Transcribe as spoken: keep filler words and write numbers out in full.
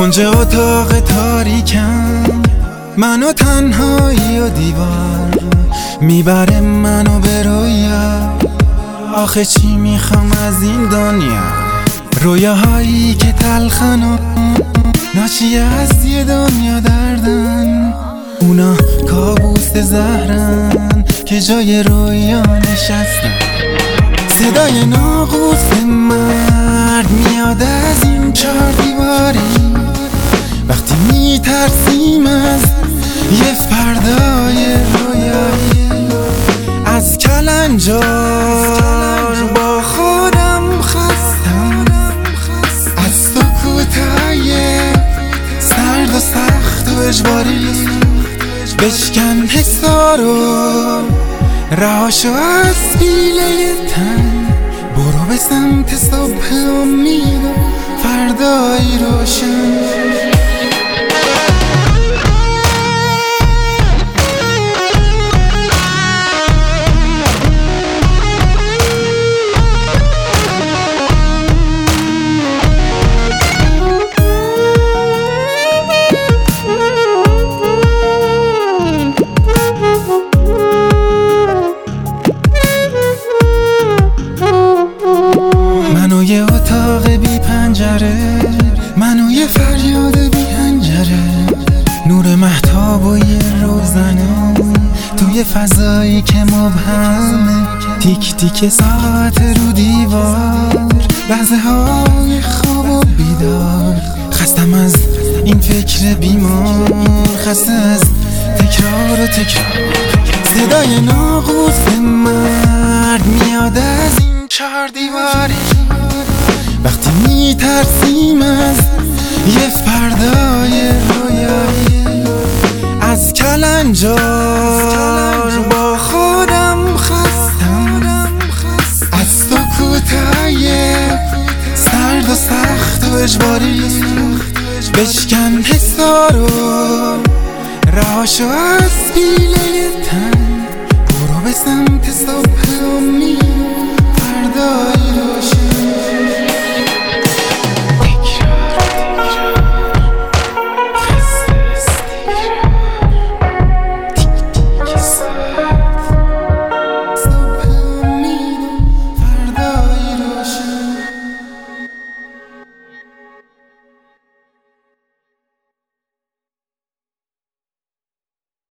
کنج اتاق تاریکم، منو تنهایی و دیوار میبره منو به رویا. آخه چی میخوام از این دنیا؟ رویاهایی که تلخن و ناشی از یه دنیا دردن، اونا کابوس زهرن که جای رویا نشستن. صدای ناقوس مرد میاد از این چهار دیواری، وقتی میترسیم از یه فردای رویایی. از کلنجار با خودم خستم، از سکوتای سرد و سخت و اجباری. بشکن حسارو رهاشو از پیله تن، برو به سمت صبح امید و فردایی روشن. منو یه اتاق بی پنجره، منو یه فریاد بی هنجره، نور مهتاب و یه روزنه توی فضایی که مبهمه. تیک تیک ساعت رو دیوار، لحظه های خواب و بیدار. خستم از این فکر بیمار، خسته از تکرار و تکرار. صدای ناقوس مرد میاد از این چهار دیواری، وقتی میترسیم از یه فردای رویایی. از کلنجار با خودم خستم، از سکوتای سرد و سخت و اجباری. بشکن حسارو رهاشو از پیله تن، برو به سمت صبح امید فردایی رو